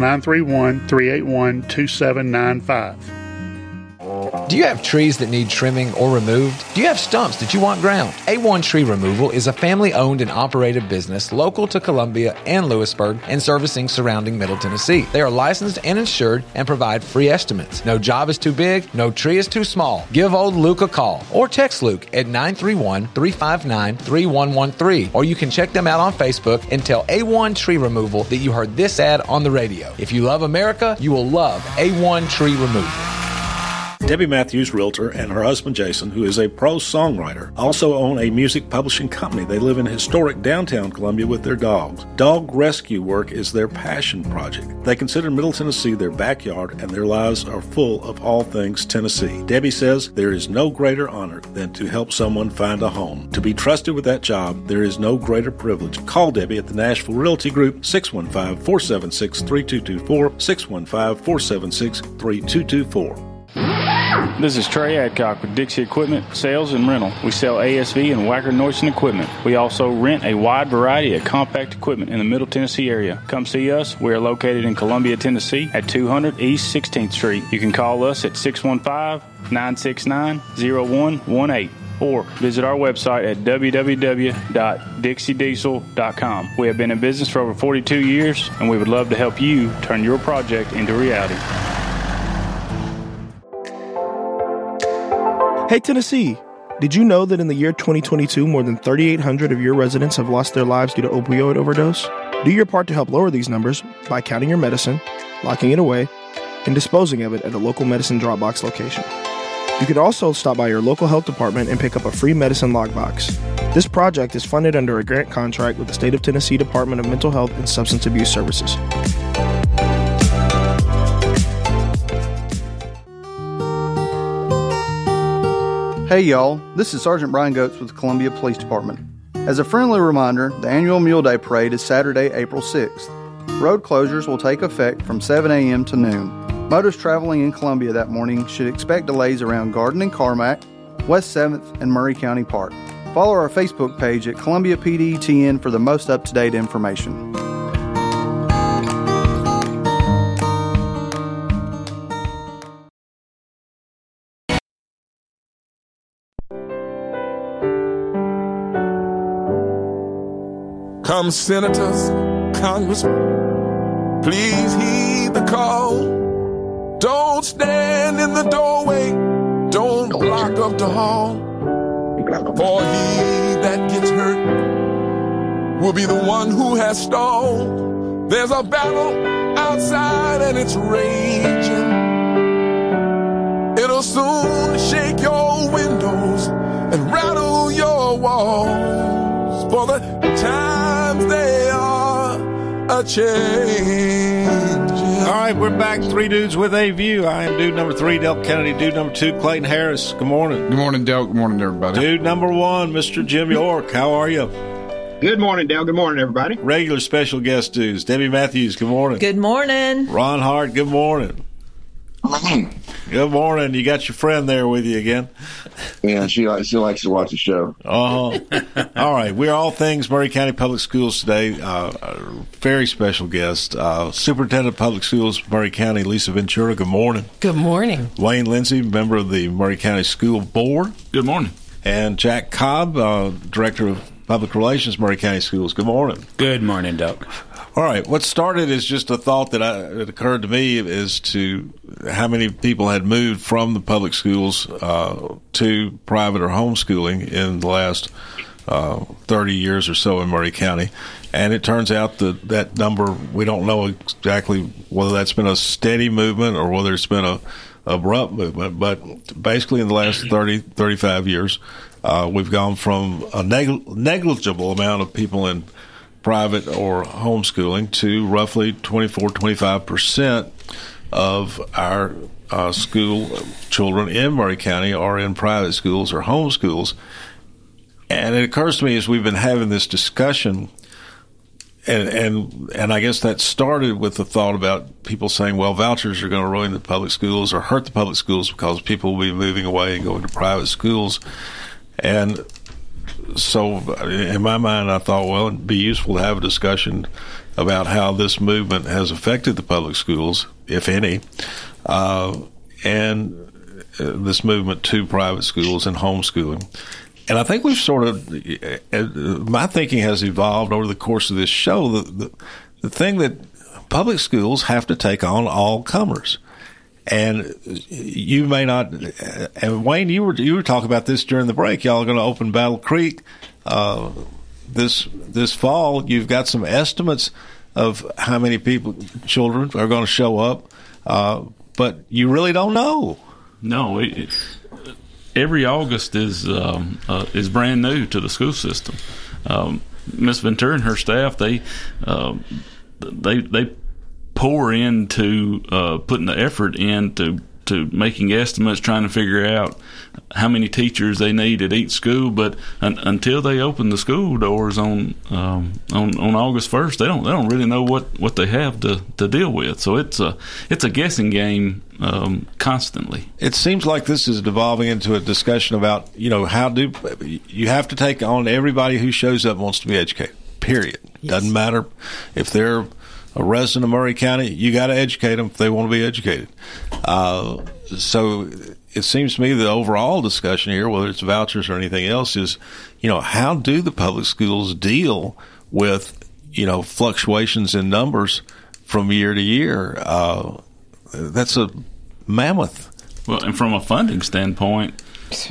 Speaker 27: 931-381-2795.
Speaker 28: Do you have trees that need trimming or removed? Do you have stumps that you want ground? A1 Tree Removal is a family-owned and operated business local to Columbia and Lewisburg and servicing surrounding Middle Tennessee. They are licensed and insured and provide free estimates. No job is too big, no tree is too small. Give old Luke a call or text Luke at 931-359-3113, or you can check them out on Facebook and tell A1 Tree Removal that you heard this ad on the radio. If you love America, you will love A1 Tree Removal.
Speaker 4: Debbie Matthews, realtor, and her husband Jason, who is a prose songwriter, also own a music publishing company. They live in historic downtown Columbia with their dogs. Dog rescue work is their passion project. They consider Middle Tennessee their backyard, and their lives are full of all things Tennessee. Debbie says there is no greater honor than to help someone find a home. To be trusted with that job, there is no greater privilege. Call Debbie at the Nashville Realty Group, 615-476-3224, 615-476-3224.
Speaker 29: This is Trey Adcock with Dixie Equipment Sales and Rental. We sell ASV and Wacker-Neuson equipment. We also rent a wide variety of compact equipment in the Middle Tennessee area. Come see us. We are located in Columbia, Tennessee at 200 East 16th Street. You can call us at 615-969-0118 or visit our website at www.dixiediesel.com. We have been in business for over 42 years, and we would love to help you turn your project into reality.
Speaker 30: Hey Tennessee, did you know that in the year 2022, more than 3,800 of your residents have lost their lives due to opioid overdose? Do your part to help lower these numbers by counting your medicine, locking it away, and disposing of it at a local medicine drop box location. You could also stop by your local health department and pick up a free medicine lockbox. This project is funded under a grant contract with the State of Tennessee Department of Mental Health and Substance Abuse Services.
Speaker 31: Hey y'all, this is Sergeant Brian Goetz with the Columbia Police Department. As a friendly reminder, the annual Mule Day Parade is Saturday, April 6th. Road closures will take effect from 7 a.m. to noon. Motorists traveling in Columbia that morning should expect delays around Garden and Carmack, West 7th, and Murray County Park. Follow our Facebook page at Columbia PDTN for the most up-to-date information.
Speaker 2: some senators, congressmen, please heed the call. Don't stand in the doorway, don't block up the hall. For he that gets hurt will be the one who has stalled. There's a battle outside and it's raging. It'll soon shake your windows and rattle your walls. For the times they are a-changing.
Speaker 4: All right, we're back. Three Dudes with a View. I am dude number 3, Del Kennedy. Dude number 2, Clayton Harris. Good morning.
Speaker 11: Good morning, Del. Good morning, everybody.
Speaker 4: Dude number 1, Mr. Jim York. How are you?
Speaker 6: Good morning, Del. Good morning, everybody.
Speaker 4: Regular special guest dudes. Debbie Matthews, good morning.
Speaker 7: Good morning.
Speaker 4: Ron Hart, good morning. Good morning. You got your friend there with you again.
Speaker 5: Yeah, she likes to watch the show.
Speaker 4: All right. We're all things Maury County Public Schools today. Very special guest, Superintendent of Public Schools, Maury County, Lisa Ventura. Good morning.
Speaker 3: Good morning.
Speaker 4: Wayne Lindsay, member of the Maury County School Board.
Speaker 9: Good morning.
Speaker 4: And Jack Cobb, Director of Public Relations, Maury County Schools. Good morning.
Speaker 10: Good morning, Doc.
Speaker 4: All right. What started as just a thought that occurred to me is to how many people had moved from the public schools to private or homeschooling in the last 30 years or so in Maury County. And it turns out that number, we don't know exactly whether that's been a steady movement or whether it's been a abrupt movement. But basically in the last 35 years, we've gone from a negligible amount of people in private or homeschooling to roughly 24-25% of our school children in Maury County are in private schools or homeschools. And it occurs to me as we've been having this discussion, and I guess that started with the thought about people saying, well, vouchers are going to ruin the public schools or hurt the public schools because people will be moving away and going to private schools. And so in my mind, I thought, well, it'd be useful to have a discussion about how this movement has affected the public schools, if any, and this movement to private schools and homeschooling. And I think we've sort of, my thinking has evolved over the course of this show, the thing that public schools have to take on all comers. And you may not, and Wayne, you were talking about this during the break. Y'all are going to open Battle Creek this fall. You've got some estimates of how many children are going to show up, but you really don't know.
Speaker 9: No, every August is brand new to the school system. Miss Ventura and her staff, they pour into putting the effort into making estimates, trying to figure out how many teachers they need at each school. But until they open the school doors on August 1st, they don't really know what they have to deal with. So it's a guessing game constantly.
Speaker 4: It seems like this is devolving into a discussion about how do you have to take on everybody who shows up and wants to be educated. Period. Yes. Doesn't matter if they're a resident of Maury County, you got to educate them if they want to be educated. So it seems to me the overall discussion here, whether it's vouchers or anything else, is, how do the public schools deal with, fluctuations in numbers from year to year? That's a mammoth.
Speaker 9: Well, and from a funding standpoint,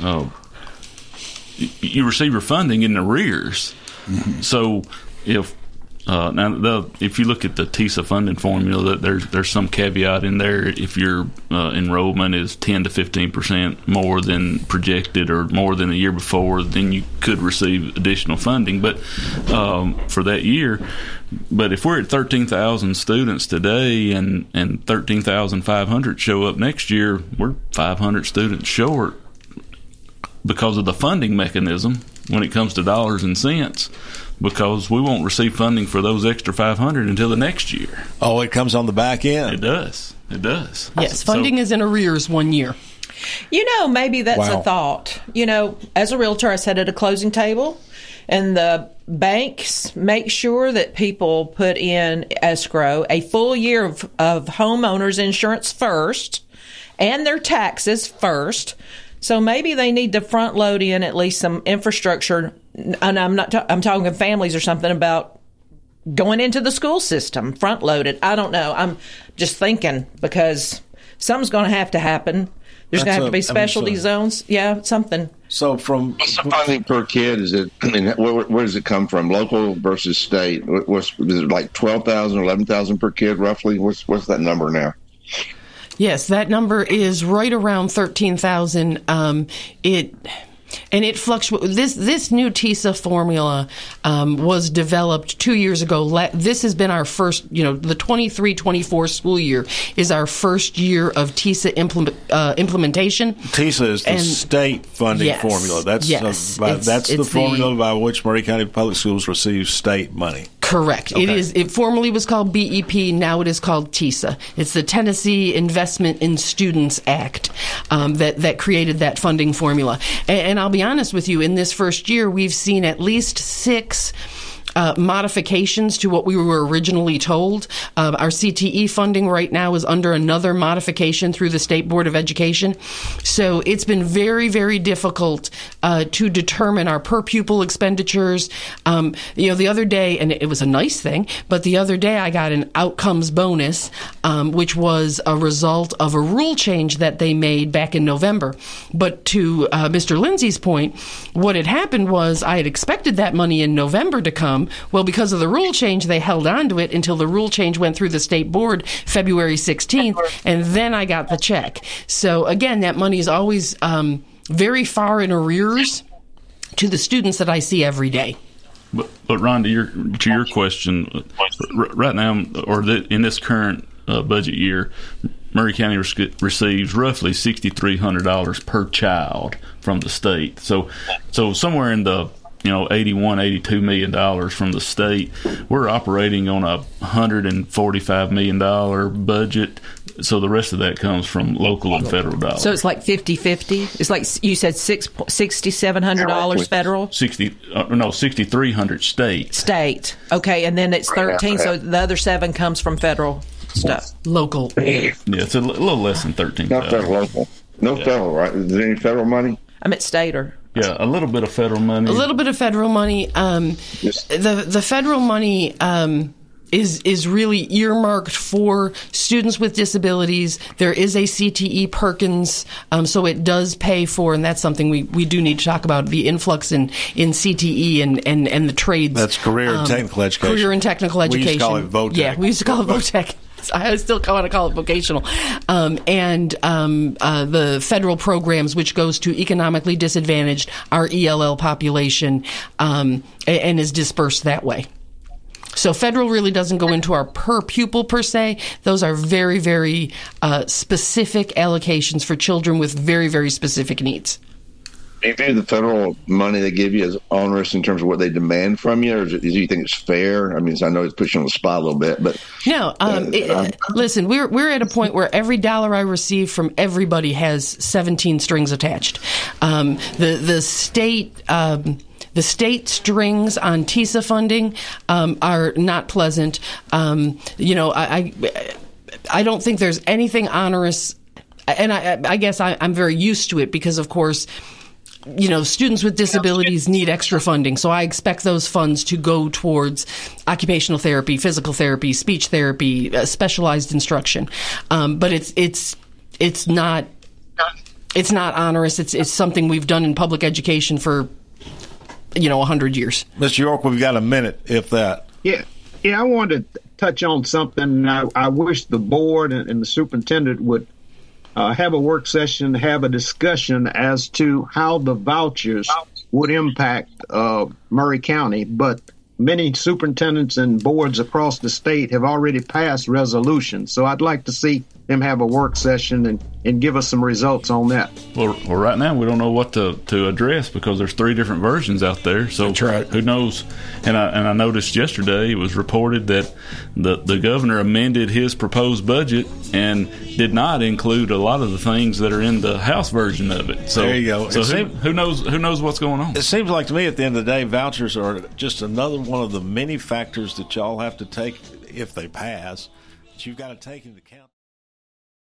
Speaker 9: you receive your funding in arrears. Mm-hmm. So if if you look at the TISA funding formula, there's some caveat in there. If your enrollment is 10 to 15% more than projected or more than the year before, then you could receive additional funding. But for that year, but if we're at 13,000 students today and 13,500 show up next year, we're 500 students short because of the funding mechanism when it comes to dollars and cents, because we won't receive funding for those extra 500 until the next year.
Speaker 4: Oh, it comes on the back end.
Speaker 9: It does.
Speaker 3: Yes, funding is in arrears 1 year.
Speaker 7: Maybe that's a thought. As a realtor, I sat at a closing table, and the banks make sure that people put in escrow a full year of homeowners insurance first and their taxes first. So maybe they need to front load in at least some infrastructure. And I'm talking families or something about going into the school system, front loaded. I don't know. I'm just thinking because something's going to have to happen. There's going to have to be specialty zones. Yeah, something.
Speaker 4: So
Speaker 5: what's the funding per kid? Is it? I mean, where does it come from? Local versus state? Is it like 12,000 or 11,000 per kid roughly? What's that number now?
Speaker 3: Yes, that number is right around 13,000. It fluctuates. This new TISA formula was developed 2 years ago. This has been our first, the 23-24 school year is our first year of TISA implementation.
Speaker 4: TISA is the state funding formula. That's the formula by which Maury County Public Schools receives state money.
Speaker 3: Correct. Okay. It formerly was called BEP. Now it is called TISA. It's the Tennessee Investment in Students Act that created that funding formula. And I'll be honest with you, in this first year, we've seen at least 6 modifications to what we were originally told. Our CTE funding right now is under another modification through the State Board of Education. So it's been very, very difficult to determine our per pupil expenditures. The other day, and it was a nice thing, but the other day I got an outcomes bonus, which was a result of a rule change that they made back in November. But to Mr. Lindsay's point, what had happened was I had expected that money in November to come. Well, because of the rule change, they held on to it until the rule change went through the state board February 16th, and then I got the check. So, again, that money is always very far in arrears to the students that I see every day.
Speaker 9: But Ron, to your question, right now, in this current budget year, Maury County receives roughly $6,300 per child from the state. So somewhere in the $81-82 million from the state. We're operating on a $145 million budget. So the rest of that comes from local and federal dollars.
Speaker 7: So it's like 50-50? It's like you said $6,700 federal?
Speaker 9: $6,300 state.
Speaker 7: State. Okay, and then it's 13, so the other 7 comes from federal stuff.
Speaker 3: Local.
Speaker 9: Yeah, it's a little less than 13.
Speaker 5: Not federal, local. No federal, right? Is there any federal money?
Speaker 7: I'm at state or...
Speaker 9: Yeah, a little bit of federal money.
Speaker 3: A little bit of federal money. The federal money is really earmarked for students with disabilities. There is a CTE Perkins, so it does pay for, and that's something we do need to talk about, the influx in CTE and the trades.
Speaker 4: That's career and technical education.
Speaker 3: Career and technical education.
Speaker 4: We used to call it VOTEC.
Speaker 3: Yeah, we used to call it VOTEC. I still want to call it vocational. And the federal programs, which goes to economically disadvantaged, our ELL population, and is dispersed that way. So federal really doesn't go into our per pupil per se. Those are very, very specific allocations for children with very, very specific needs.
Speaker 5: Do you think the federal money they give you is onerous in terms of what they demand from you, or do you think it's fair? I mean, I know it's pushing on the spot a little bit, but
Speaker 3: no. Listen, we're at a point where every dollar I receive from everybody has 17 strings attached. The state strings on TISA funding are not pleasant. I don't think there's anything onerous, and I guess I'm very used to it because, of course, students with disabilities need extra funding, so I expect those funds to go towards occupational therapy, physical therapy, speech therapy, specialized instruction. But it's not onerous. It's something we've done in public education for 100 years.
Speaker 4: Mr. York, we've got a minute, if that.
Speaker 6: Yeah. I wanted to touch on something. I wish the board and the superintendent would have a work session, have a discussion as to how the vouchers would impact Maury County. But many superintendents and boards across the state have already passed resolutions. So I'd like to see them have a work session and give us some results on that.
Speaker 9: Well, right now we don't know what to address because there's 3 different versions out there. So
Speaker 10: that's right.
Speaker 9: Who knows? And I noticed yesterday it was reported that the governor amended his proposed budget and did not include a lot of the things that are in the House version of it. So
Speaker 4: there you go.
Speaker 9: So who knows what's going on?
Speaker 4: It seems like to me at the end of the day, vouchers are just another one of the many factors that y'all have to take if they pass that you've got to take into account.